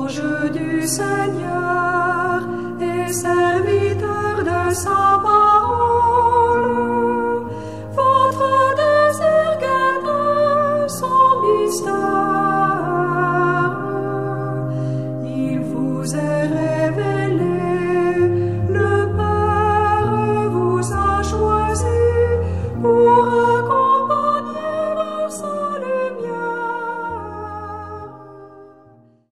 ange du Seigneur et serviteur de sa parole.